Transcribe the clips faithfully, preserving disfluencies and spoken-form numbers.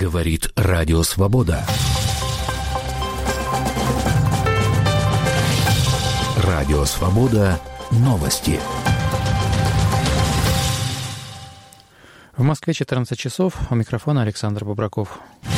Говорит Радио Свобода. Радио Свобода. Новости. В Москве четырнадцать часов. У микрофона Александр Бобраков.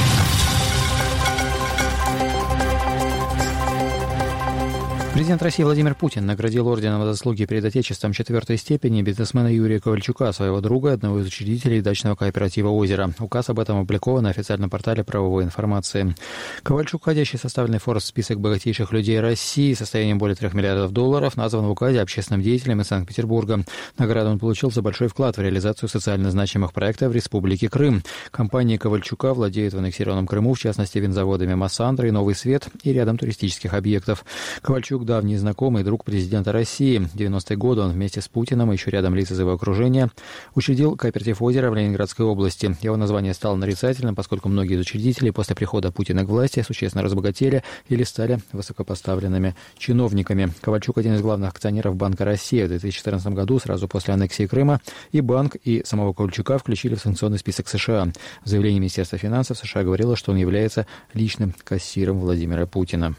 Президент России Владимир Путин наградил орденом за заслуги перед Отечеством четвертой степени бизнесмена Юрия Ковальчука, своего друга, одного из учредителей дачного кооператива «Озеро». Указ об этом опубликован на официальном портале правовой информации. Ковальчук, входящий в составленный Forbes список богатейших людей России, состоянием более трех миллиардов долларов, назван в указе общественным деятелем из Санкт-Петербурга. Награду он получил за большой вклад в реализацию социально значимых проектов в Республике Крым. Компания Ковальчука владеет в аннексированном Крыму, в частности, винзаводами «Массандра» и «Новый свет» и рядом туристических объектов. Ковальчук — давний знакомый и друг президента России. В девяностые годы он вместе с Путиным и еще рядом лиц из его окружения учредил кооператив «Озеро» в Ленинградской области. Его название стало нарицательным, поскольку многие из учредителей после прихода Путина к власти существенно разбогатели или стали высокопоставленными чиновниками. Ковальчук — один из главных акционеров Банка России. В две тысячи четырнадцатом году, сразу после аннексии Крыма, и банк, и самого Ковальчука включили в санкционный список США. В заявлении Министерства финансов США говорилось, что он является личным кассиром Владимира Путина.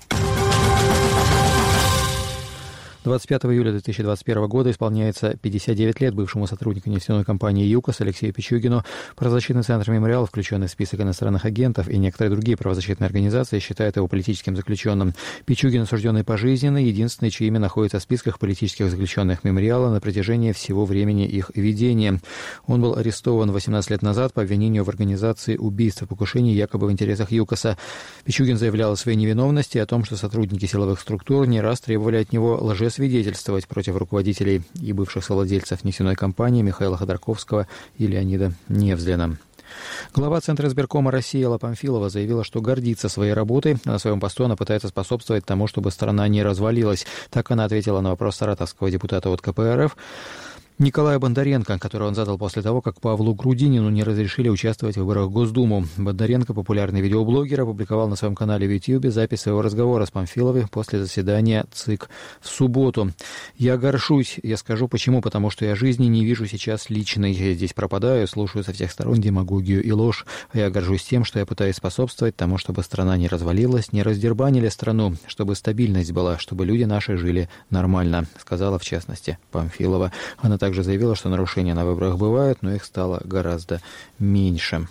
двадцать пятого июля две тысячи двадцать первого года исполняется пятьдесят девять лет бывшему сотруднику нефтяной компании «ЮКОС» Алексею Пичугину. Правозащитный центр «Мемориал», включенный в список иностранных агентов, и некоторые другие правозащитные организации считают его политическим заключенным. Пичугин, осужденный пожизненно, единственный, чье имя находится в списках политических заключенных «Мемориала» на протяжении всего времени их ведения. Он был арестован восемнадцать лет назад по обвинению в организации убийств и покушений якобы в интересах ЮКОСа. Пичугин заявлял о своей невиновности и о том, что сотрудники силовых структур не раз требовали от него лжесвидетельства свидетельствовать против руководителей и бывших совладельцев нефтяной компании Михаила Ходорковского и Леонида Невзлина. Глава Центра избиркома России Алла Памфилова заявила, что гордится своей работой. На своем посту она пытается способствовать тому, чтобы страна не развалилась. Так она ответила на вопрос саратовского депутата от ка пэ эр эф Николая Бондаренко, который он задал после того, как Павлу Грудинину не разрешили участвовать в выборах в Госдуму. Бондаренко, популярный видеоблогер, опубликовал на своем канале в Ютьюбе запись своего разговора с Памфиловой после заседания ЦИК в субботу. «Я горжусь, я скажу почему, потому что я жизни не вижу сейчас личной. Я здесь пропадаю, слушаю со всех сторон демагогию и ложь. А я горжусь тем, что я пытаюсь способствовать тому, чтобы страна не развалилась, не раздербанили страну, чтобы стабильность была, чтобы люди наши жили нормально», сказала в частности Памфилова. Она также Также заявила, что нарушения на выборах бывают, но их стало гораздо меньше.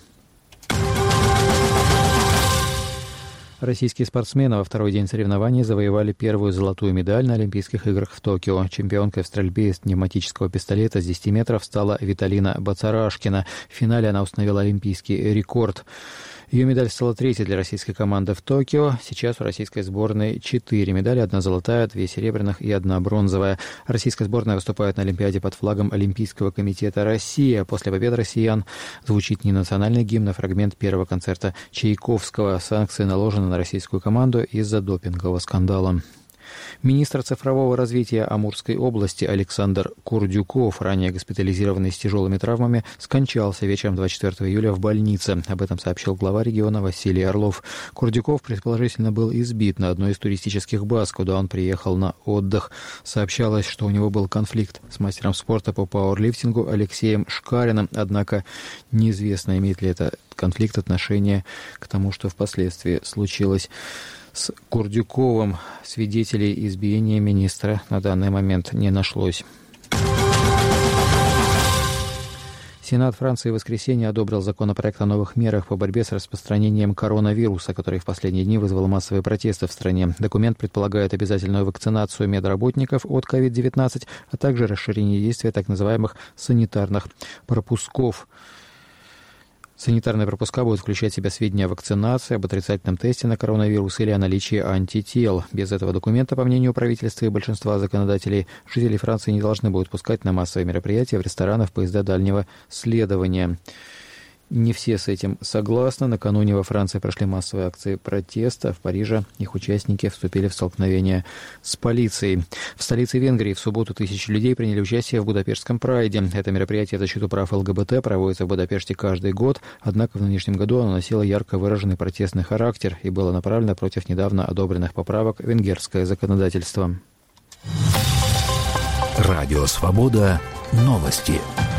Российские спортсмены во второй день соревнований завоевали первую золотую медаль на Олимпийских играх в Токио. Чемпионкой в стрельбе из пневматического пистолета с десяти метров стала Виталина Бацарашкина. В финале она установила олимпийский рекорд. Ее медаль стала третьей для российской команды в Токио. Сейчас у российской сборной четыре медали, одна золотая, две серебряных и одна бронзовая. Российская сборная выступает на Олимпиаде под флагом Олимпийского комитета России. После побед россиян звучит не национальный гимн, а фрагмент первого концерта Чайковского. Санкции наложены на российскую команду из-за допингового скандала. Министр цифрового развития Амурской области Александр Курдюков, ранее госпитализированный с тяжелыми травмами, скончался вечером двадцать четвёртого июля в больнице. Об этом сообщил глава региона Василий Орлов. Курдюков предположительно был избит на одной из туристических баз, куда он приехал на отдых. Сообщалось, что у него был конфликт с мастером спорта по пауэрлифтингу Алексеем Шкариным, однако неизвестно, имеет ли этот конфликт отношение к тому, что впоследствии случилось с Курдюковым. Свидетелей избиения министра на данный момент не нашлось. Сенат Франции в воскресенье одобрил законопроект о новых мерах по борьбе с распространением коронавируса, который в последние дни вызвал массовые протесты в стране. Документ предполагает обязательную вакцинацию медработников от ковид девятнадцать, а также расширение действия так называемых санитарных пропусков. Санитарные пропуска будут включать в себя сведения о вакцинации, об отрицательном тесте на коронавирус или о наличии антител. Без этого документа, по мнению правительства и большинства законодателей, жители Франции не должны будут пускать на массовые мероприятия в ресторанах поезда дальнего следования. Не все с этим согласны. Накануне во Франции прошли массовые акции протеста. В Париже их участники вступили в столкновение с полицией. В столице Венгрии в субботу тысячи людей приняли участие в Будапештском прайде. Это мероприятие в защиту прав эл гэ бэ тэ проводится в Будапеште каждый год, однако в нынешнем году оно носило ярко выраженный протестный характер и было направлено против недавно одобренных поправок в венгерское законодательство. Радио «Свобода». Новости.